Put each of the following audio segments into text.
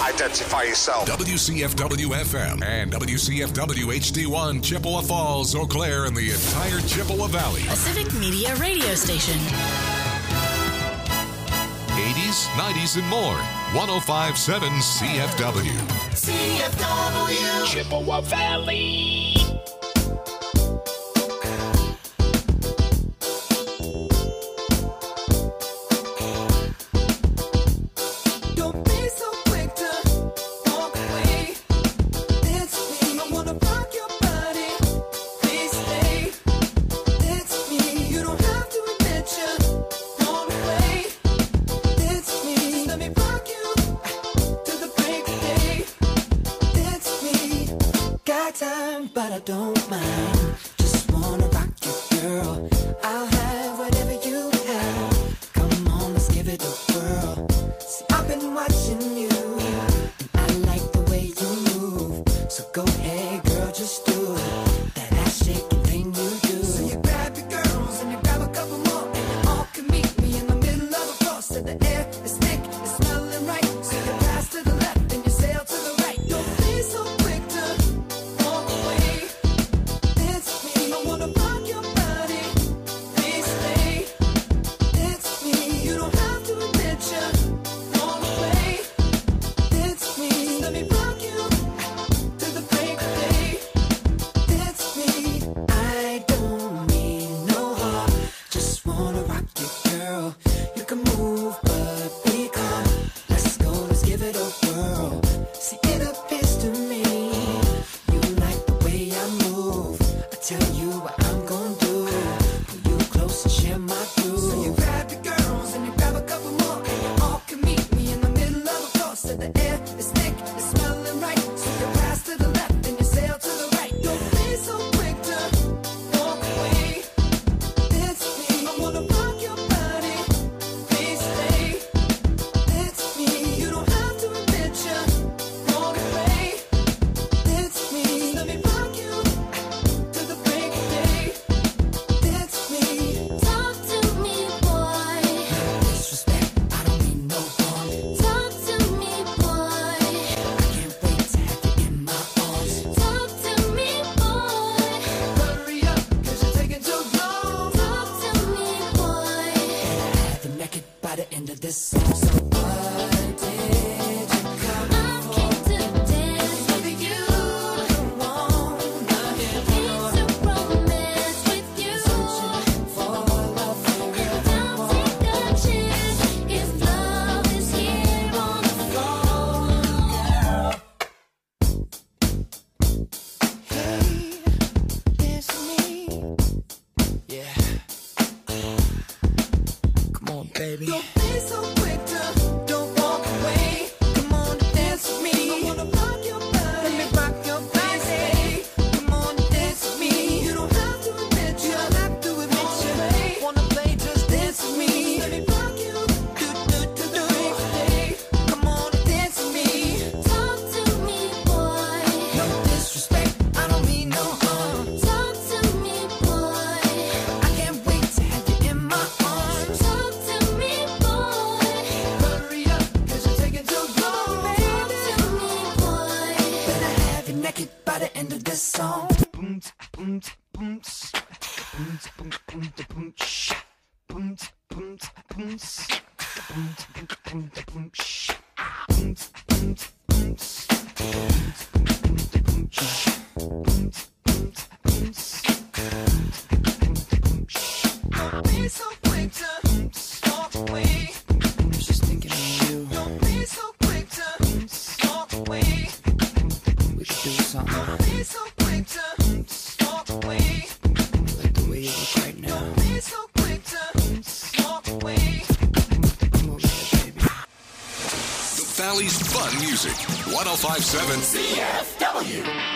Identify yourself. WCFW-FM and WCFW-HD1, Chippewa Falls, Eau Claire, and the entire Chippewa Valley. A civic media radio station. 80s, 90s, and more. 105.7 CFW. CFW. Chippewa Valley. But I don't mind. Just wanna rock you, girl. I'll have whatever you have. Come on, let's give it a whirl. See, I've been watching you, and I like the way you move. So go ahead, girl, just do it. That ass shaking thing you do. So you grab your girls and you grab a couple more, and you all can meet me in the middle of the floor. So the air is thick, it's smelling right. So you pass to the left and you sail to the right. Don't be so quick to walk away. Baby. Don't be so quick to don't walk away. Come on, dance with me. I wanna rock your body. Let me rock your body. Come on, dance with me. You don't have to admit you. Don't have to admit you. Wanna play? Just dance with me. Let me rock you. Come on, dance with me. Talk to me, boy. No disrespect. I don't mean no harm. Talk to me, boy. I can't wait to have you in my arms. Talk to me. Hurry up, cause you're taking too long, baby. Talk to me, boy. Better have you naked by the end of this song. Boom, boom, boom, boom, boom, boom, boom, boom, boom, boom, boom, boom, boom, don't be so quick to walk away. I'm just thinking of you. Don't be so quick to walk away. We could do something. Don't be so quick to walk away. Like the way you look right now. Don't be so quick to walk away. Come over here, baby. The Valley's fun music. 105.7 CFW.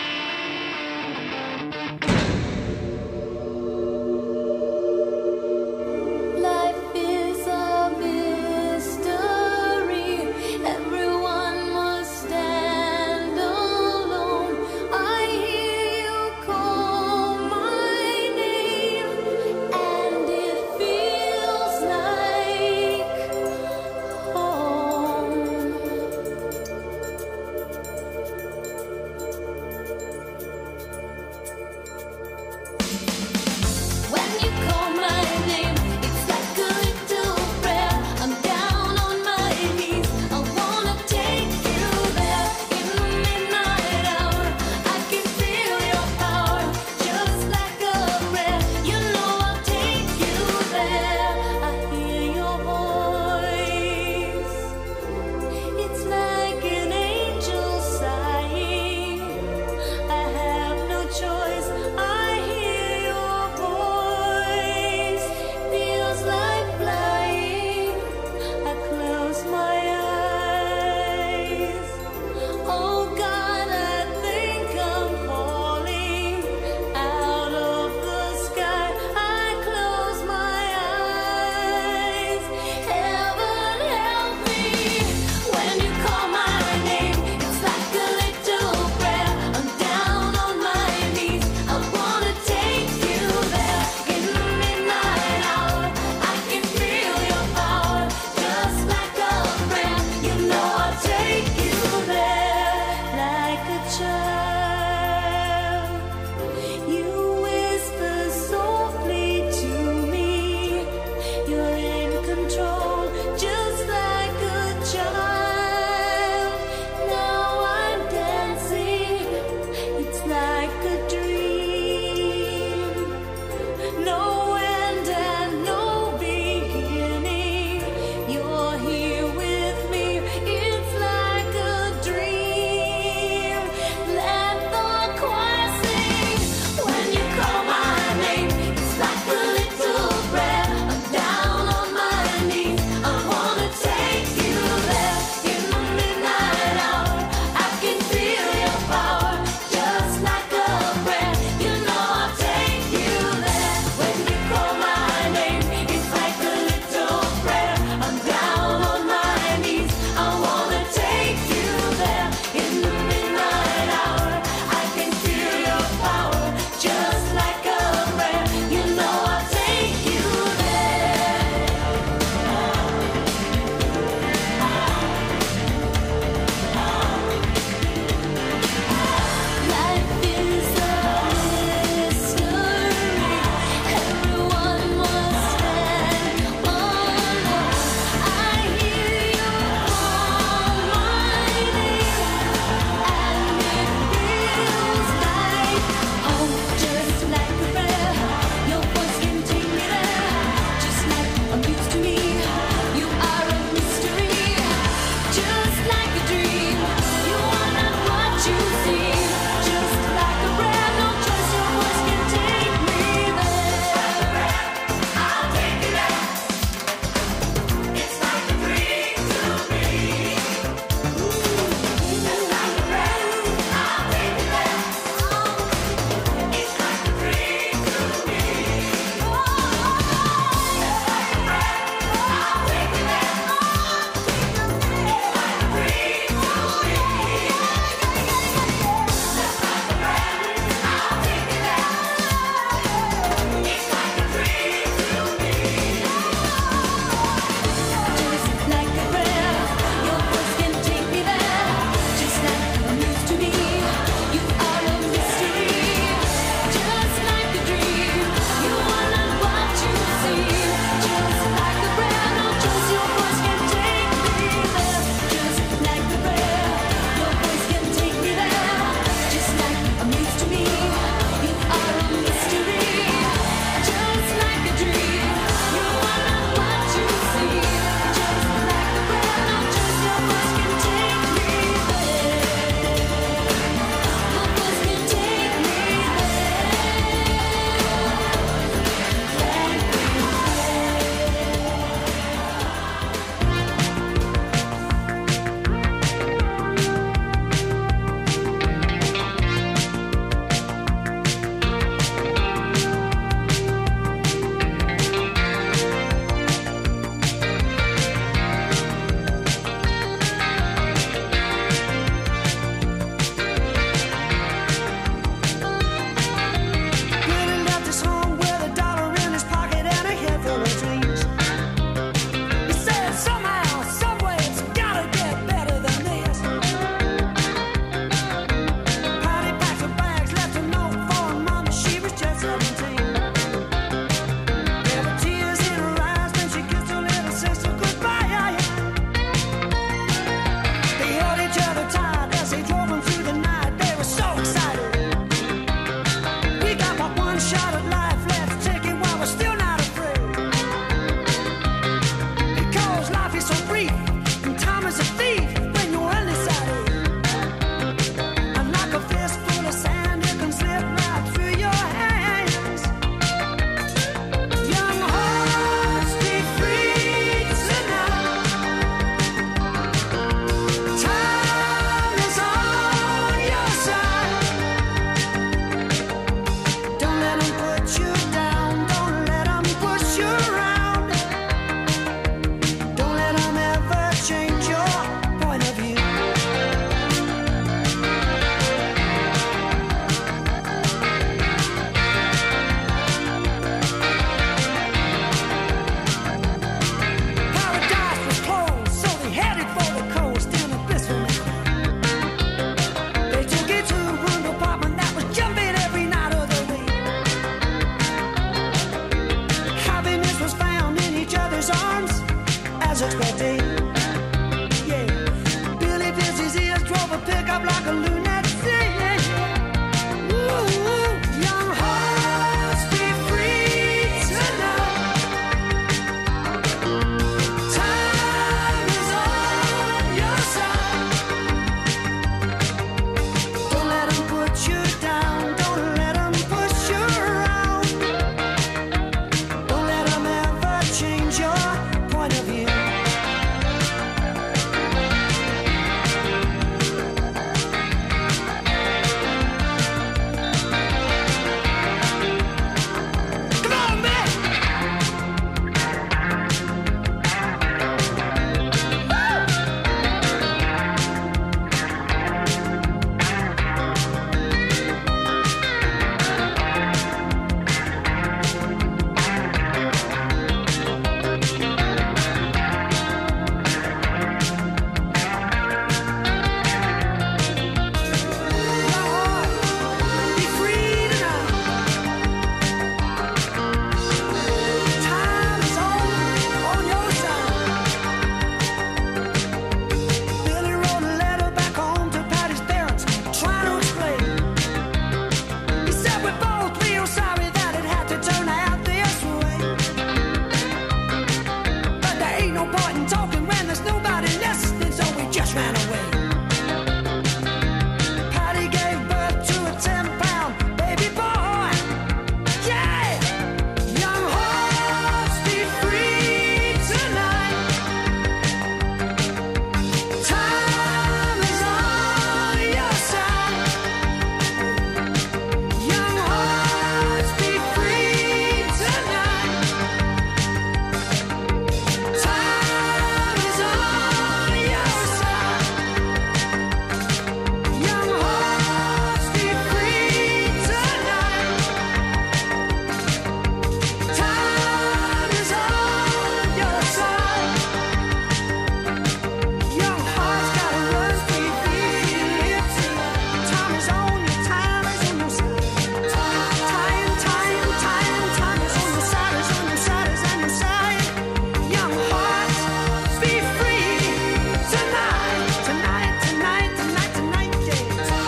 was expecting. Yeah, Billy Fields, his ears drove a pickup like a lunatic. Ooh, young hearts be free tonight. Time is on your side. Don't let them put you down. Don't let them push you around. Don't let them ever change your point of view. Come on, man! Be free tonight. Time is on your side. Billy wrote a letter back home to Patty's parents, trying to explain. He said we both feel sorry that it had to turn out this way. But there ain't no point in talking when there's nobody listening, so we just ran away. Patty gave birth to a 10-pound baby boy. Yeah! Young hearts be free tonight. Time is on your side. Young hearts be free tonight. Time is on your side. Young hearts be free tonight. Time is on your side. Young hearts gotta run free, free tonight. Time is on your side. Time is on your side, is on your side, is on your side. Young hearts be free tonight, tonight, tonight, tonight, tonight, yeah.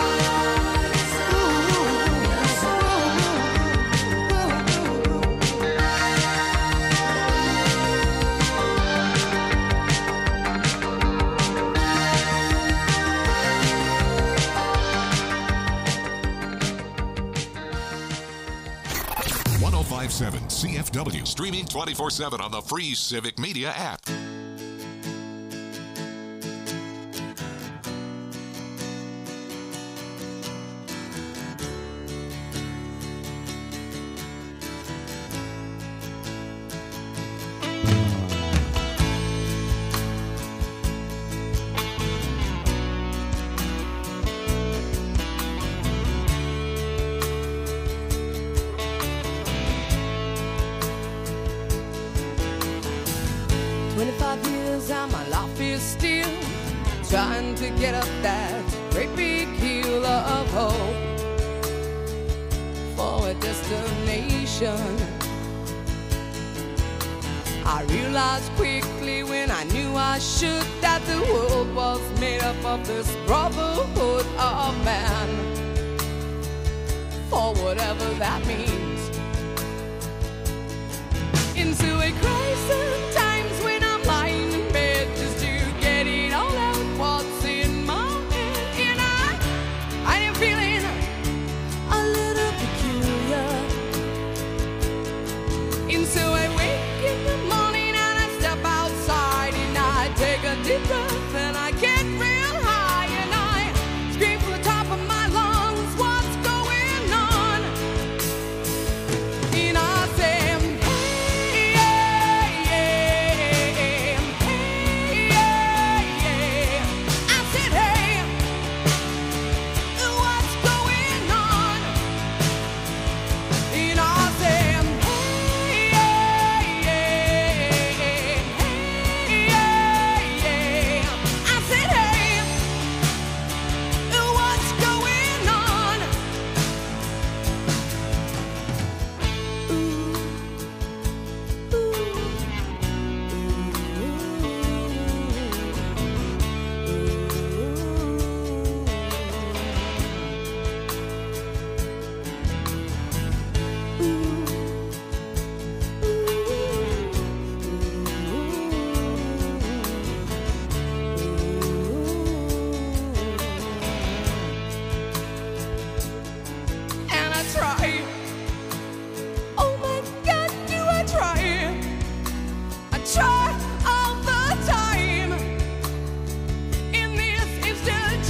Ooh. 1057 CFW. Streaming 24/7 on the free Civic Media app. Trying to get up that great big hill of hope for a destination. I realized quickly when I knew I should that the world was made up of this brotherhood of man, for whatever that means. Into a crisis times when I'm lying in bed just to get it all out what's in my head, and I am feeling a little peculiar. And so I wake in the morning and I step outside and I take a deep breath and I get real high and I scream from the top of my lungs, what's going on? And I say, hey, yeah, yeah.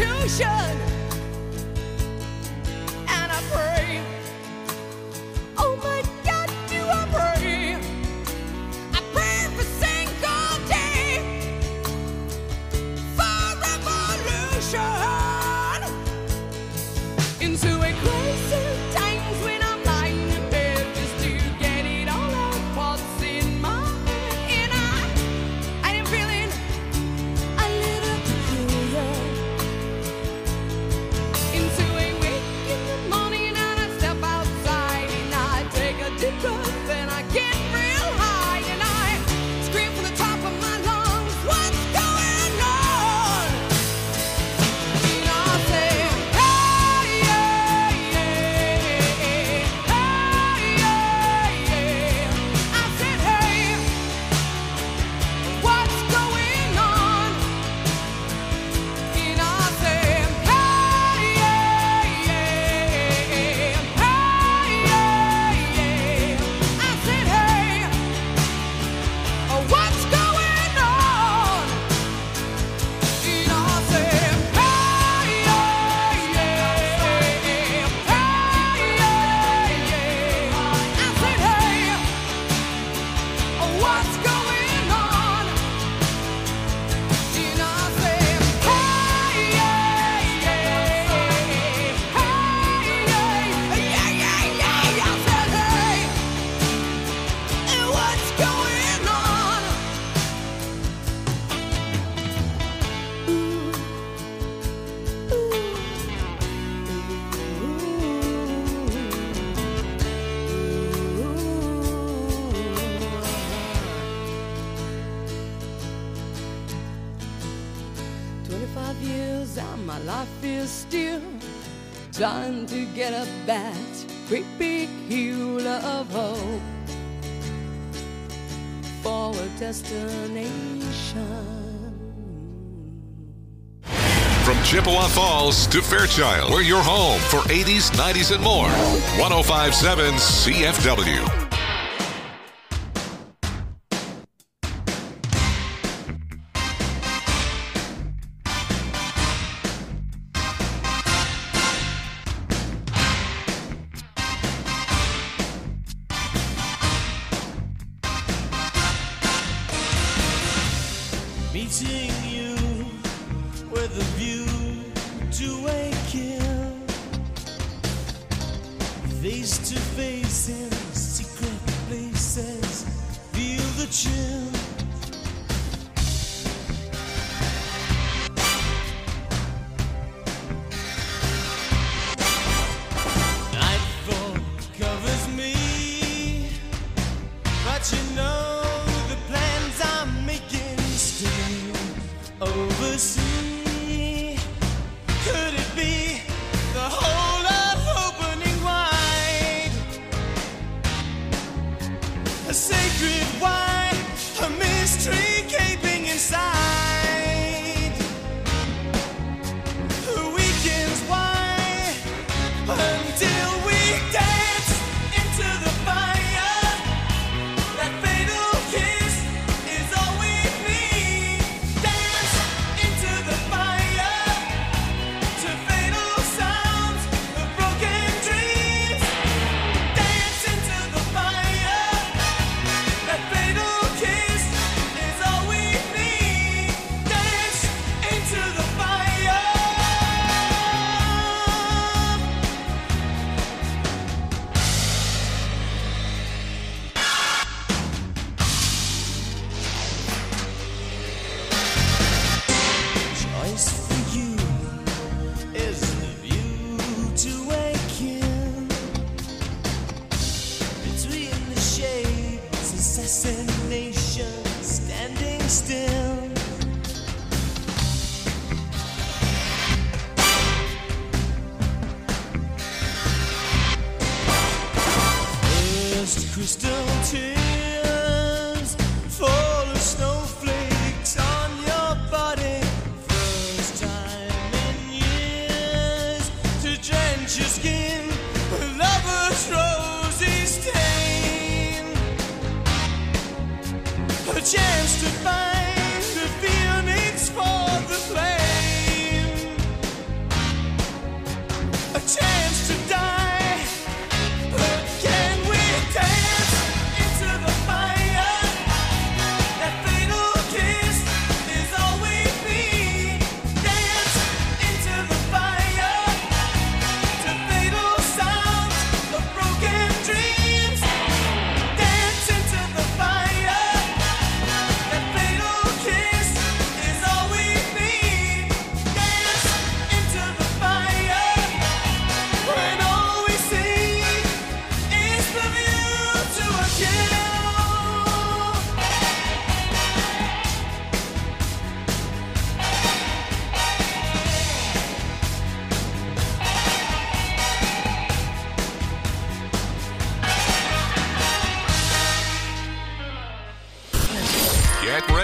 Constitution. And I pray, oh my God, do I pray? I pray every single day for revolution. Into a crisis times when I'm lying in bed just to get it all out what's in my head. And I am feeling a little peculiar. Into a wake in the morning and I step outside and I take a deep breath and I get real high and I scream from the top of my lungs, what's going on? And I say, hey, yeah, yeah, hey, yeah, yeah. I said, hey, what's going on? And I said, hey, yeah, yeah, hey, yeah, yeah. I said, hey, what's going on? And I said, hey, yeah, yeah, hey, yeah, yeah. I said, hey, what's going on? And I said, hey, yeah, yeah, hey, yeah, yeah, yeah. I said, hey, what's going on? Ooh. 25 years and my life is still trying to get up that great big hill of hope for a destination. From Chippewa Falls to Fairchild, we're your home for 80s, 90s, and more. 105.7 CFW. Meeting you with a view to a kill, face to face in secret places, feel the chill. Nightfall covers me, but you know the plans I'm making still oversee. Could it be the whole of opening wide? A sacred wine, a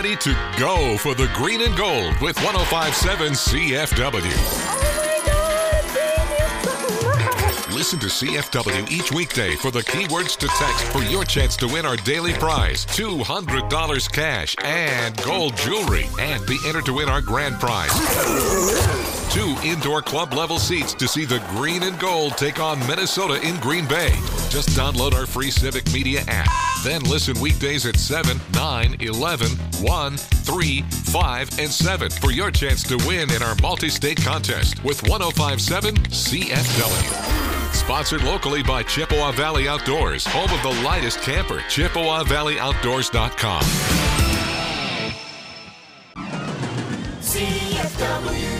ready to go for the green and gold with 105.7 CFW. Listen to CFW each weekday for the keywords to text for your chance to win our daily prize, $200 cash and gold jewelry, and be entered to win our grand prize, 2 indoor club level seats to see the green and gold take on Minnesota in Green Bay. Just download our free Civic Media app. Then listen weekdays at 7, 9, 11, 1, 3, 5, and 7 for your chance to win in our multi-state contest with 105.7 CFW. Sponsored locally by Chippewa Valley Outdoors, home of the lightest camper, ChippewaValleyOutdoors.com. CFW.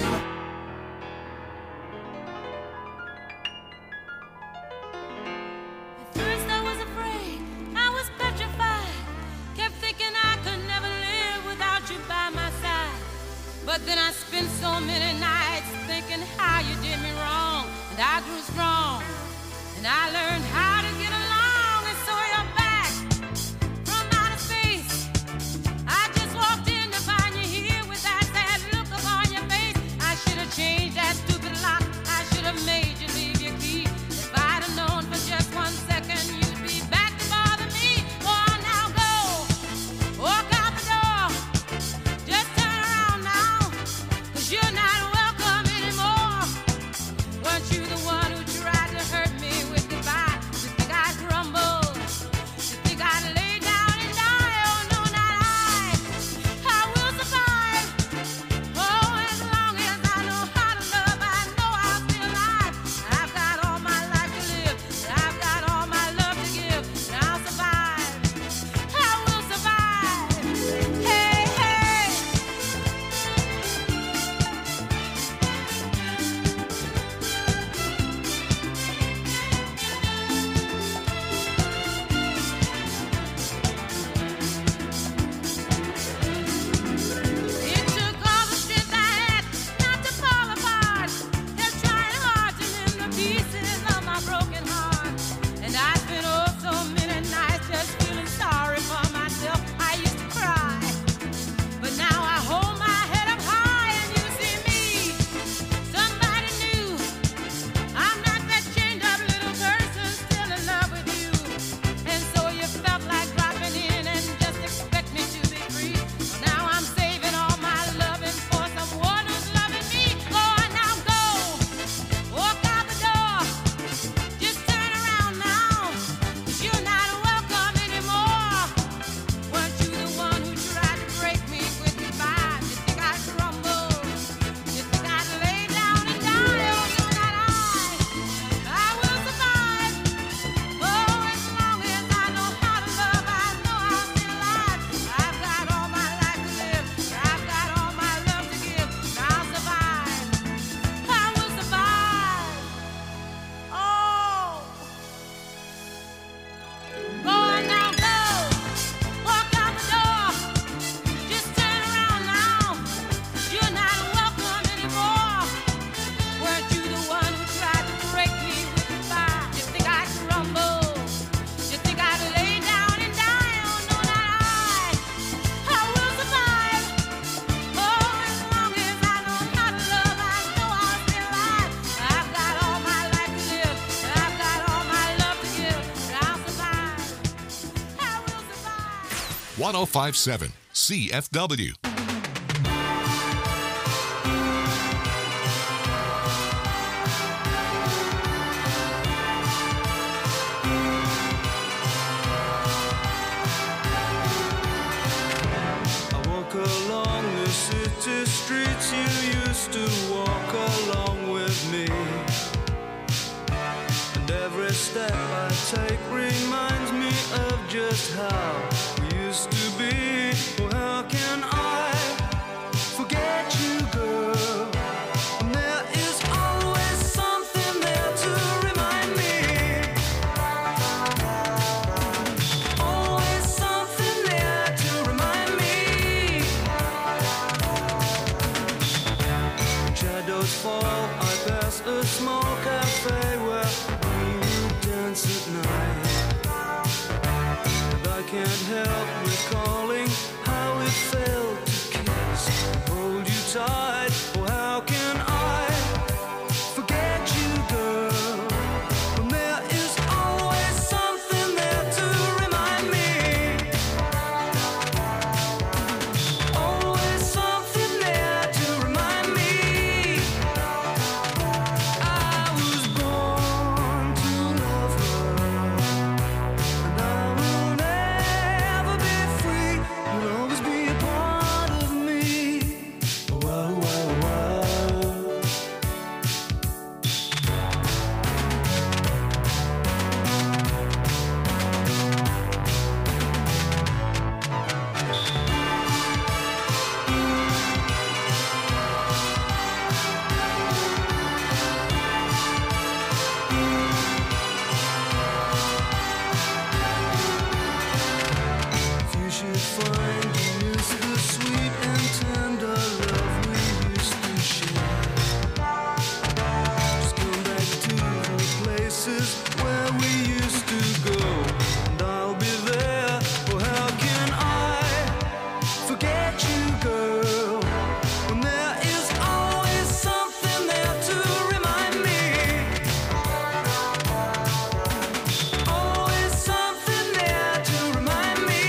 At first I was afraid, I was petrified, kept thinking I could never live without you by my side. But then I spent so many nights thinking how you did me wrong, and I grew strong, and I learned how to get along, and so you're back from outer space. I just walked in to find you here with that sad look upon your face. I should have changed that stupid lock, I should have made you leave your key. If I'd have known for just 1 second you'd be back to bother me. Oh, now go, walk out the door, just turn around now, 'cause you're not welcome anymore. Weren't you the one who tried to hurt me with goodbye? You think I'd crumble? You think I'd lay down and die? Oh, no, not I will survive. Oh, as long as I know how to love, I know I'll be alive. I've got all my life to live, and I've got all my love to give, and I'll survive. I will survive. Hey, hey. It took all the strength I had not to fall apart. Just trying hard to mend the pieces of my broken heart. And I spent so many nights just feeling sorry for myself. I used to cry, but now I hold my head up high and you see me, somebody new. I'm not that chained up little person still in love with you. And so you felt like dropping in and just expect me to be free. Now I'm saving all my loving for someone who's loving me. Oh, now go, walk out the door, just turn around now, 'cause you're not welcome anymore. Weren't you the one who tried to break me with goodbye? You think I'd crumble? You think I'd lay down and die? Oh, no, not I will survive. Oh, as long as I know how to love, I know I'll be alive. I've got all my life to live, I've got all my love to give, and I'll survive. I will survive. Oh, go on now, go, walk out the door, just turn around now, 'cause you're not welcome anymore. Weren't you the one who tried to break me with goodbye? You think I'd crumble? You think I'd lay down and die? Oh, no, not I will survive. Oh, as long as I know how to love, I know I'll be alive. I've got all my life to live, and I've got all my love to give, and I'll survive. I will survive. 105.7 CFW. I walk along the city streets you used to walk along with me. And every step I take reminds me of just how we used to be. Well, how can I forget you, girl? And there is always something there to remind me. Always something there to remind me. When shadows fall, I pass a small cafe where we dance at night. And I can't help recalling how it felt inside. Oh, how can I forget you, girl, when there is always something there to remind me. Always something there to remind me. I was born to love her, and I will never be free. You'll always be a part of me. Wow, wow, wow. If you should find you miss the sweet and tender love we used to share, just come back to the places where we used to go, and I'll be there. Oh, how can I forget you, girl, when there is always something there to remind me. Always something there to remind me.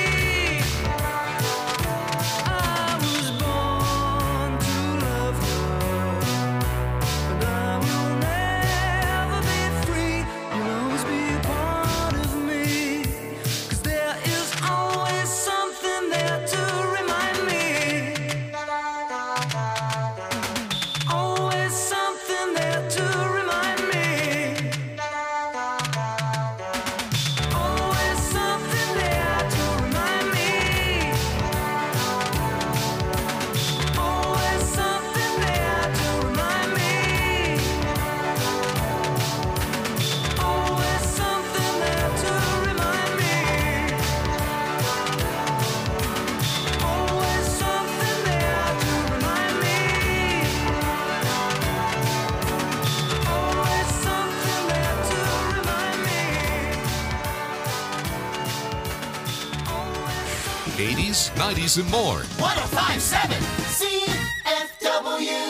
I was born to love her, and I will never be free. You'll always be a part of me, 'cause there is always something there to remind me. Always something there to remind me. Always something there to remind me. Always something there to remind me. Always something there to remind me. Always something there to remind me. Always something there to remind me. 80s, 90s, and more. 1057 CFW.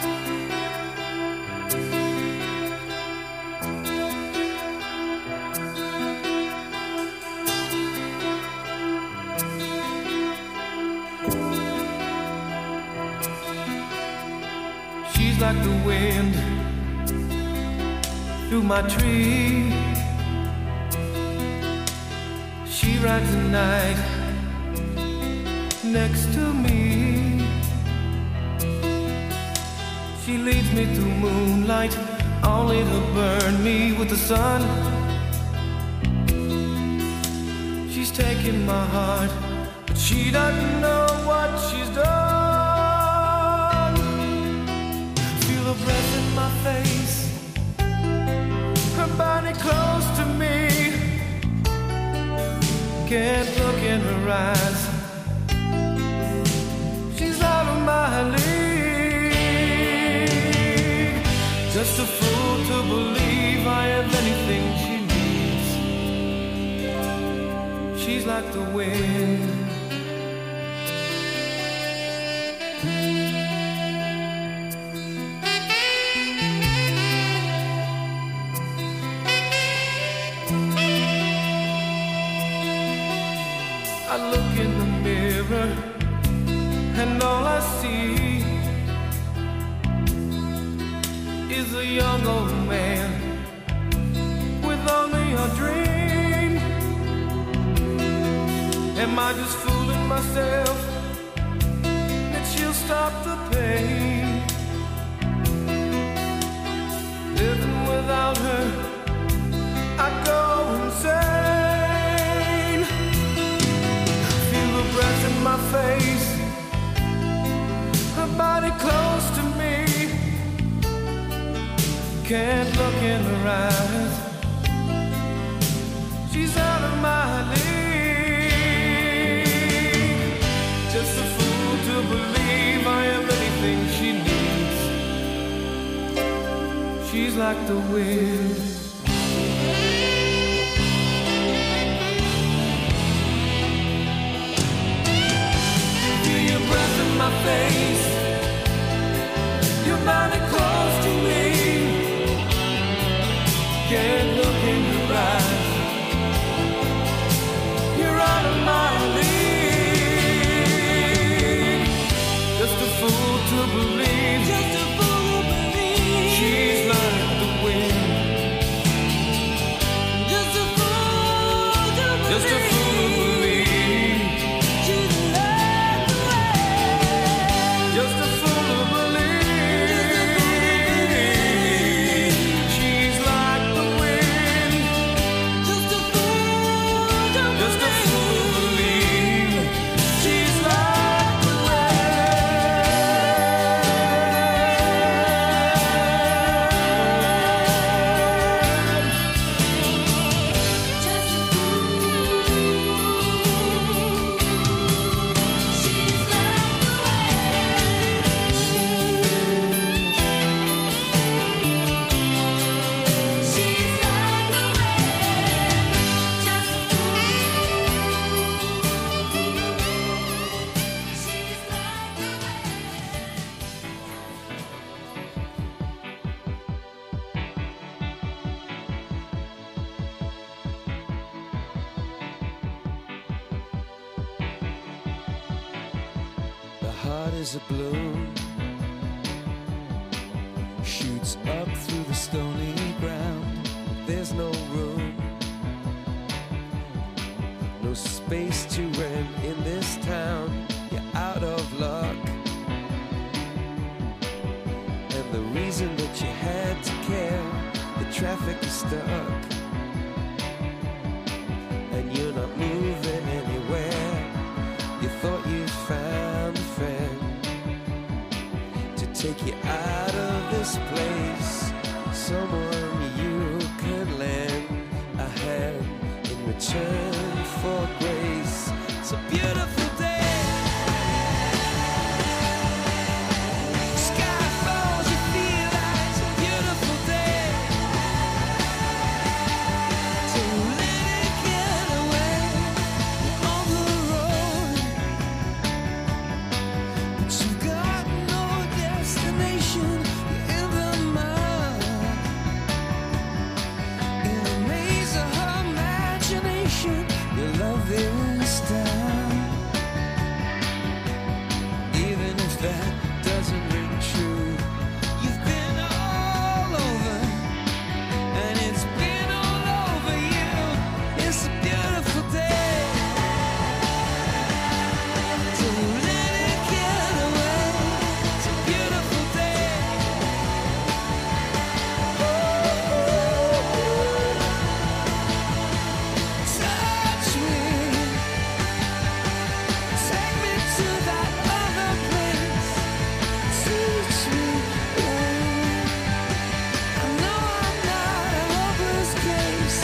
She's like the wind through my tree. She rides the night next to me. She leads me through moonlight, only to burn me with the sun. She's taking my heart, but she doesn't know what she's done. Feel her breath in my face, her body close to me. Can't look in her eyes, she's out of my league. Just a fool to believe I have anything she needs. She's like the wind. I look in the mirror and all I see is a young old man with only a dream. Am I just fooling myself that she'll stop the pain? Living without her, I go insane. Feel the breath in my face, her body close to me. Can't look in her eyes, she's out of my league. Just a fool to believe I am anything she needs. She's like the wind. Feel your breath in my face, can't look in your eyes. You're out of my league. Just a fool to believe. Just a fool to believe. She's like the wind. Just a fool to believe. Just a fool to believe. She's like the wind. Just a fool to believe. She's like the wind. Just a fool to believe. Just a fool to believe. She's like the The heart is a balloon, shoots up through the stony ground. There's no room, no space to rent in this town. You're out of luck, and the reason that you had to care, the traffic is stuck, and you're not moving anywhere. You thought you found a friend to take you out of this place, someone you could lend a hand in return for grace. It's a beautiful day. Sky falls, you feel like it's a beautiful day. So let it get away on the road. But you've got no destination. You're in the mud, in a maze of her imagination. Your love is down. Even if that doesn't ring true, you've been all over, and it's been all over you. It's a beautiful day. So let it get away. It's a beautiful day. Touch me, take me to that other place. Teach me, I know I'm not a hopeless case.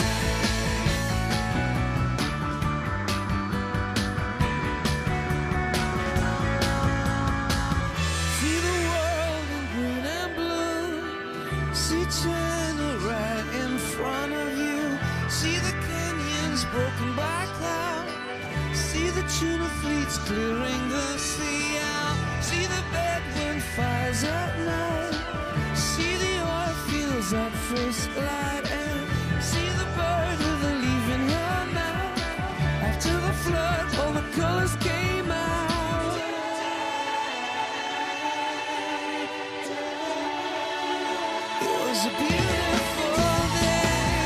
See the world in green and blue. See China right in front of you. See the canyons broken by cloud. See the tuna fleets clearing the sea out. See the bedroom fires at night. See the oil fields at first light. And see the bird with a leaf in her mouth. After the flood, all the colors came out. It was a beautiful day.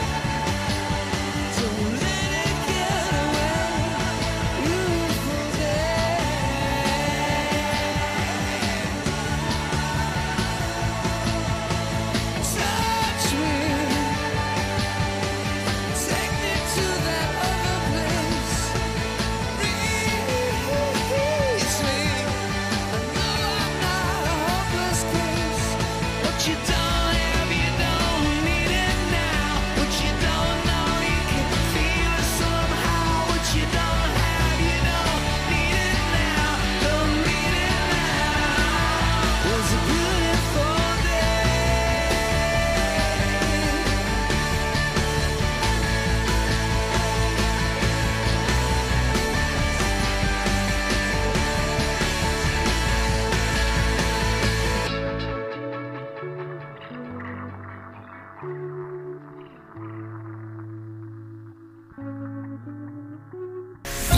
So let it get away. Beautiful day. Touch me, take me to that other place. Reach me. I know I'm not a hopeless case. What you done, have you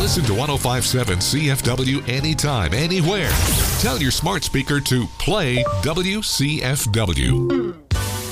Listen to 1057 CFW anytime, anywhere. Tell your smart speaker to play WCFW.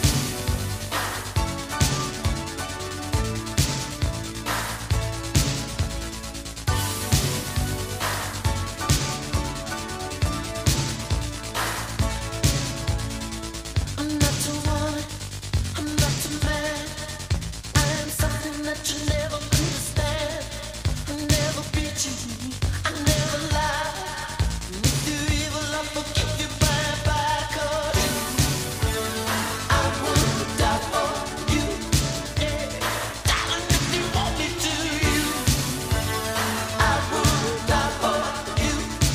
I'm not too woman, I'm not too man. I am something that you never understand. I never beat you, I never lie. And if you're evil, I'll forgive you bye. 'Cause I would die for you. Yeah, darling, if you want me to, I would die for you.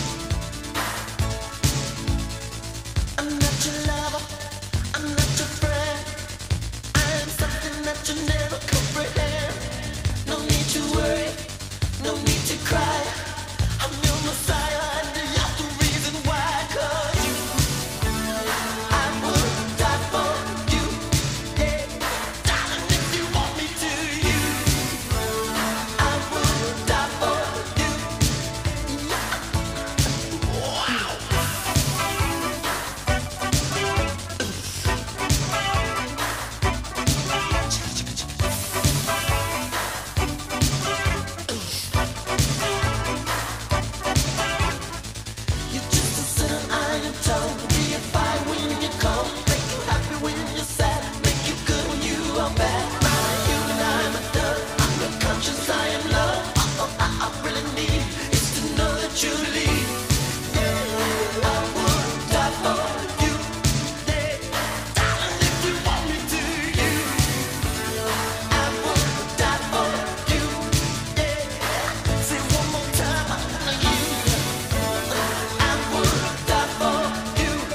I'm not your lover, I'm not your friend. I am something that you never comprehend. No need to worry, no need to cry. I'm your Messiah and you're the reason why. 'Cause I would die for you. Yeah, darling, if you want me to, I would die for you. You're just a sinner, I am told. Be a fire when you're cold. Make you happy when you're sad. Make you good when you are bad. I'm a human, I'm a dove. I'm your conscience, I am love. All I really need is to know that you leave. Yeah, I would die for you. Yeah, darling, if you want me to, I would die for you. Yeah, say one more time, I would die for you.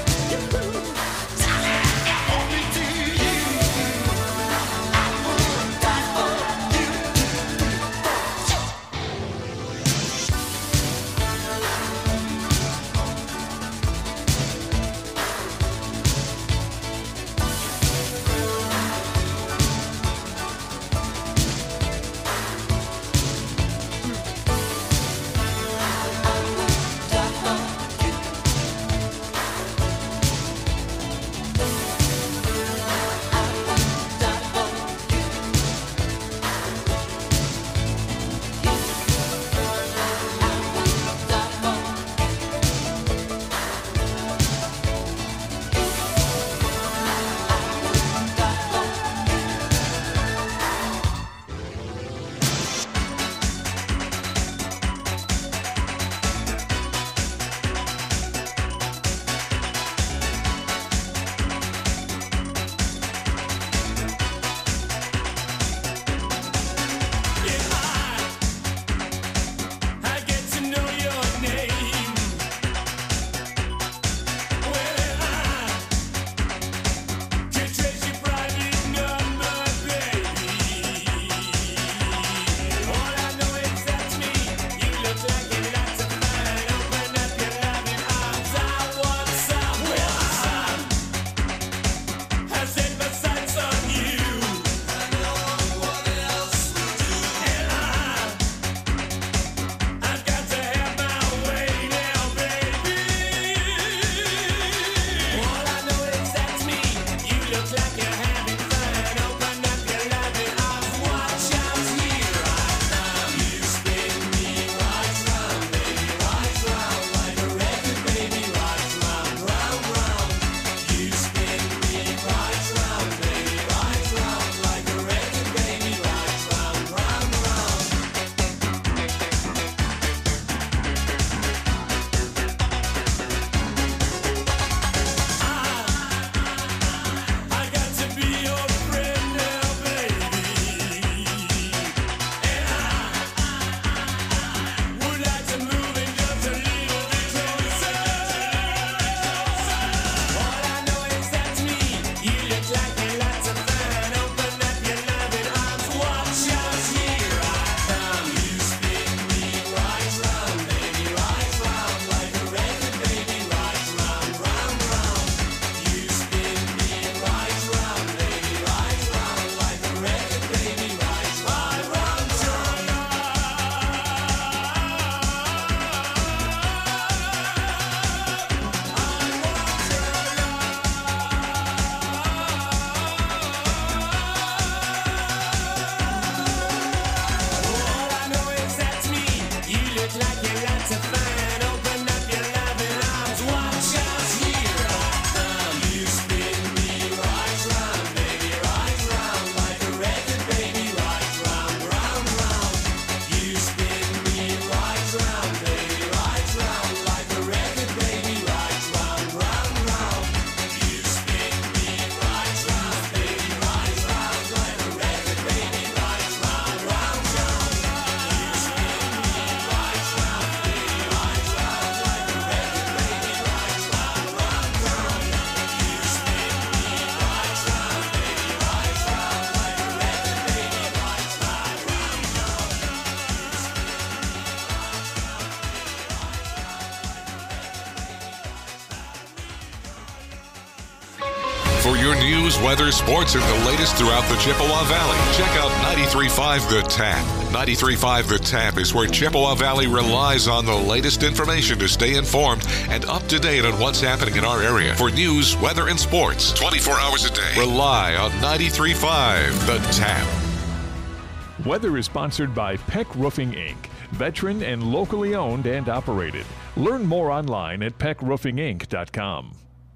For your news, weather, sports, and the latest throughout the Chippewa Valley, check out 93.5 The Tap. 93.5 The Tap is where Chippewa Valley relies on the latest information to stay informed and up to date on what's happening in our area. For news, weather, and sports, 24 hours a day, rely on 93.5 The Tap. Weather is sponsored by Peck Roofing, Inc., veteran and locally owned and operated. Learn more online at peckroofinginc.com.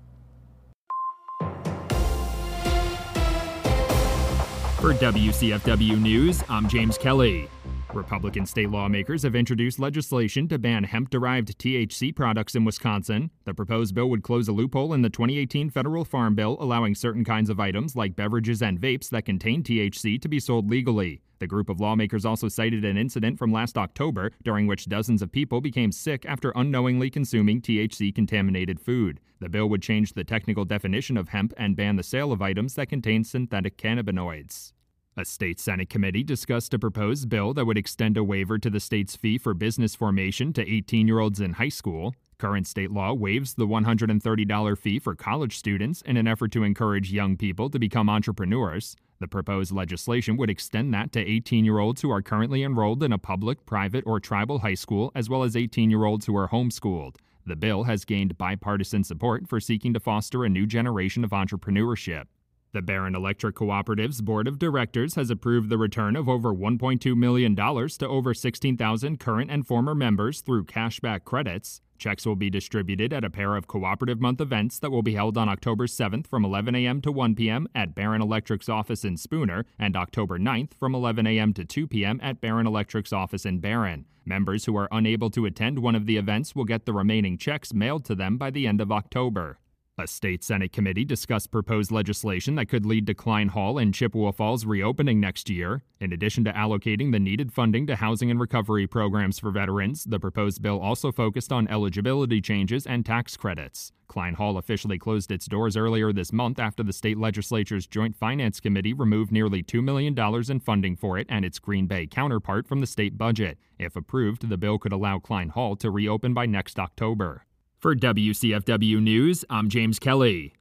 For WCFW News, I'm James Kelly. Republican state lawmakers have introduced legislation to ban hemp-derived THC products in Wisconsin. The proposed bill would close a loophole in the 2018 federal farm bill, allowing certain kinds of items like beverages and vapes that contain THC to be sold legally. The group of lawmakers also cited an incident from last October during which dozens of people became sick after unknowingly consuming THC-contaminated food. The bill would change the technical definition of hemp and ban the sale of items that contain synthetic cannabinoids. A state Senate committee discussed a proposed bill that would extend a waiver to the state's fee for business formation to 18-year-olds in high school. Current state law waives the $130 fee for college students in an effort to encourage young people to become entrepreneurs. The proposed legislation would extend that to 18-year-olds who are currently enrolled in a public, private, or tribal high school, as well as 18-year-olds who are homeschooled. The bill has gained bipartisan support for seeking to foster a new generation of entrepreneurship. The Barron Electric Cooperative's Board of Directors has approved the return of over $1.2 million to over 16,000 current and former members through cashback credits. Checks will be distributed at a pair of Cooperative Month events that will be held on October 7th from 11 a.m. to 1 p.m. at Barron Electric's office in Spooner and October 9th from 11 a.m. to 2 p.m. at Barron Electric's office in Barron. Members who are unable to attend one of the events will get the remaining checks mailed to them by the end of October. A state Senate committee discussed proposed legislation that could lead to Klein Hall and Chippewa Falls reopening next year. In addition to allocating the needed funding to housing and recovery programs for veterans, the proposed bill also focused on eligibility changes and tax credits. Klein Hall officially closed its doors earlier this month after the state legislature's Joint Finance Committee removed nearly $2 million in funding for it and its Green Bay counterpart from the state budget. If approved, the bill could allow Klein Hall to reopen by next October. For WCFW News, I'm James Kelly.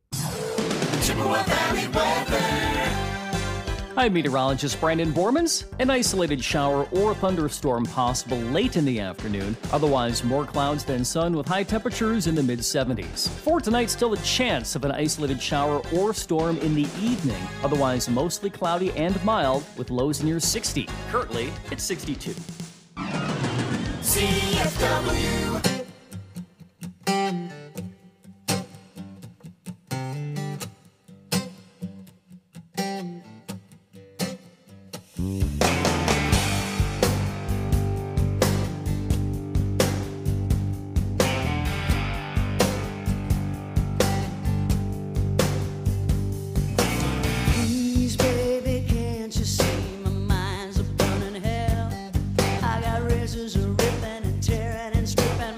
Chippewa Valley weather. I'm meteorologist Brandon Bormans. An isolated shower or thunderstorm possible late in the afternoon. Otherwise, more clouds than sun with high temperatures in the mid-70s. For tonight, still a chance of an isolated shower or storm in the evening. Otherwise, mostly cloudy and mild with lows near 60. Currently, it's 62. CFW. Please, baby, can't you see my mind's a burning hell? I got razors ripping and tearing and stripping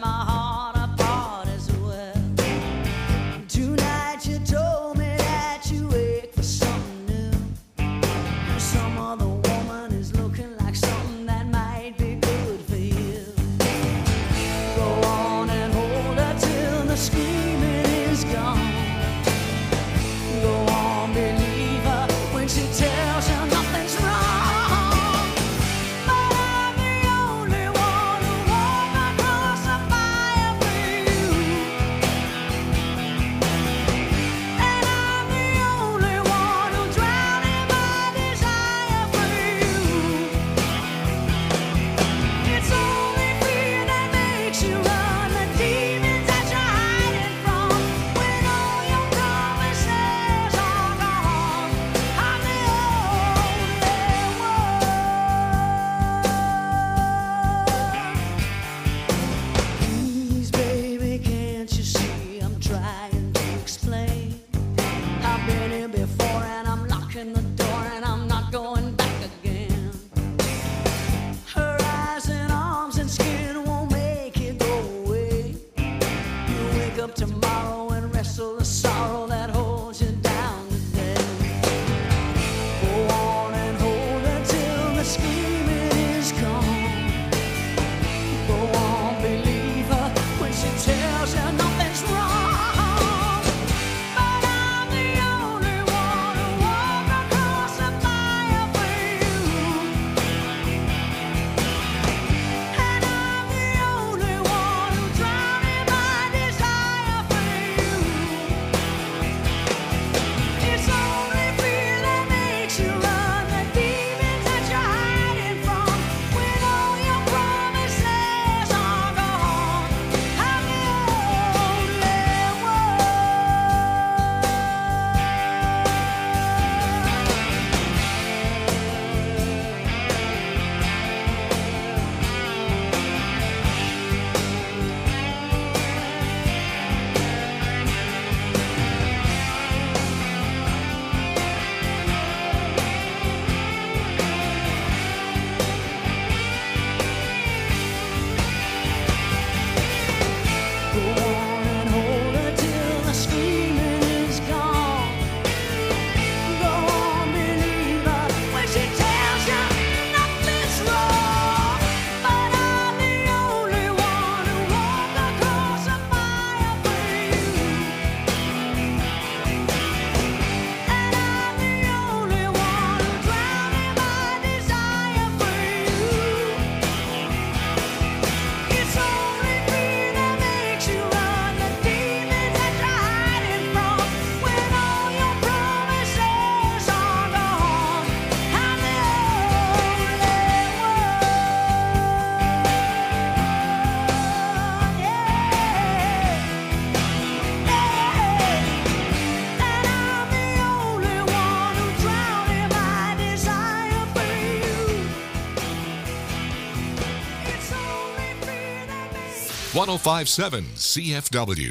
105.7 CFW.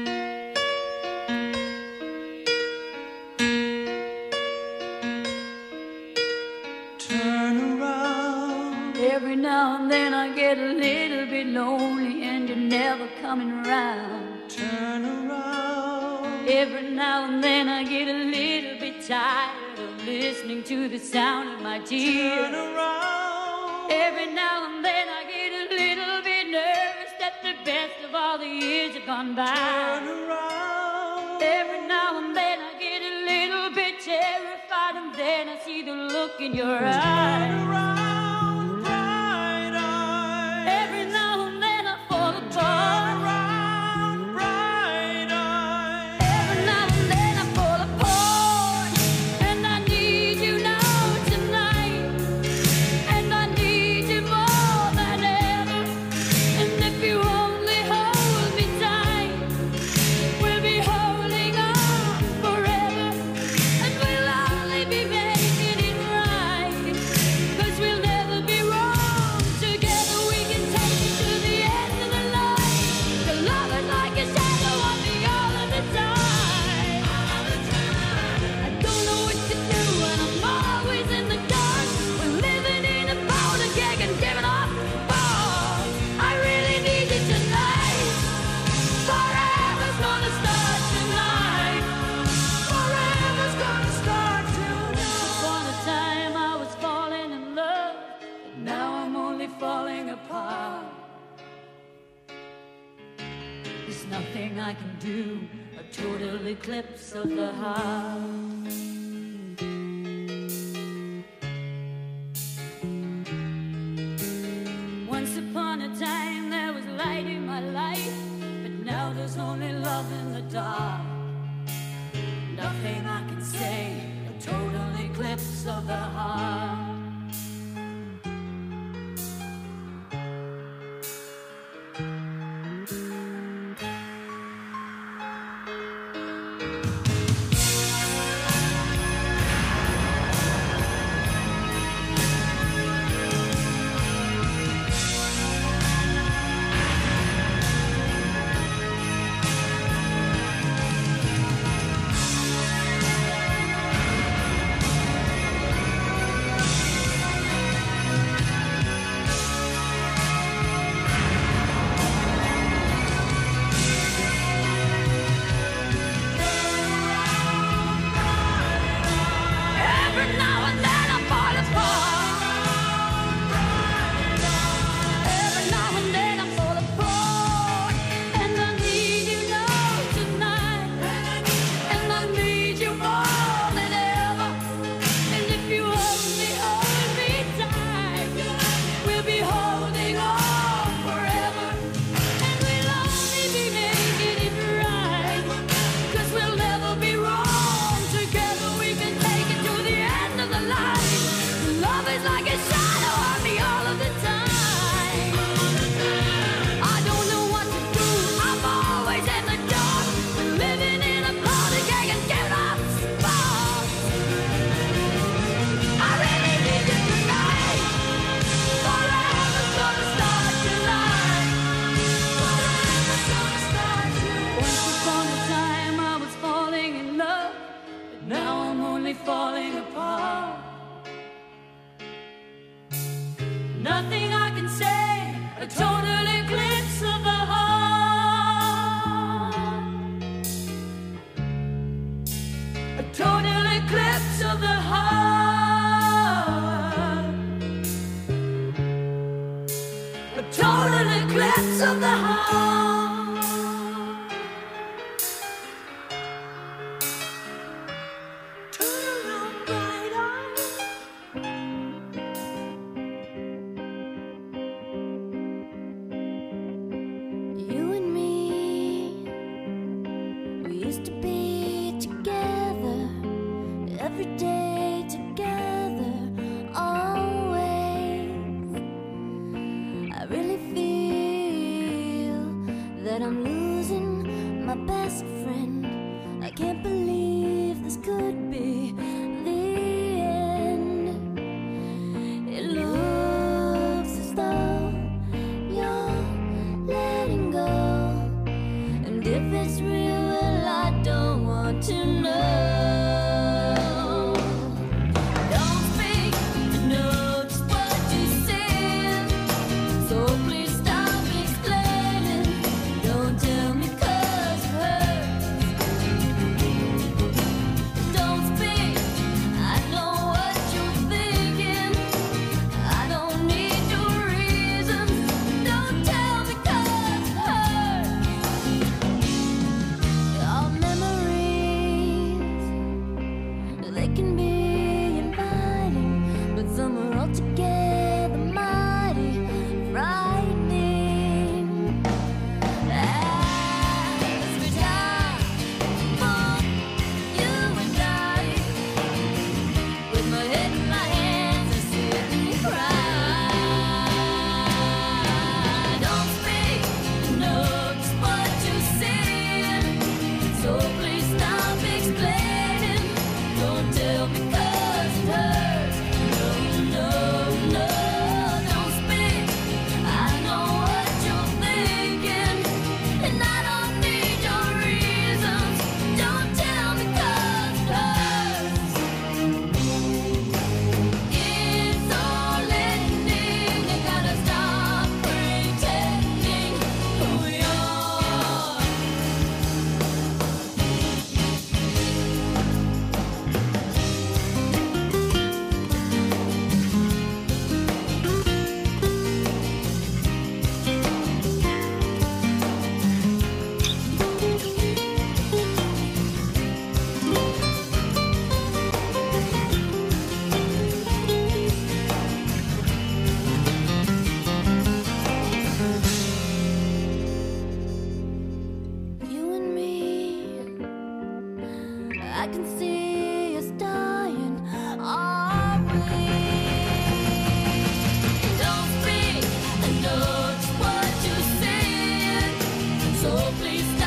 Every now and then I get a little bit lonely and you're never coming around. Turn around. Every now and then I get a little bit tired of listening to the sound of my tears. Turn around. Every now and then I get a little bit nervous that the best of all the years have gone by. Turn around. Every now and then I get a little bit terrified and then I see the look in your eyes. Turn around. Nothing I can do, a total eclipse of the heart. Once upon a time there was light in my life, but now there's only love in the dark. Nothing I can say, a total eclipse of the heart. Nothing I can say, a total eclipse of the heart. A total eclipse of the heart. A total eclipse of the heart. Turn around, bright eyes. You and me, we used to be together, every day together, always. I really feel that I'm losing my best friend. I can't believe this could be the end. It looks as though you're letting go. I can see us dying, are we? Don't speak, I know just what you're saying, so please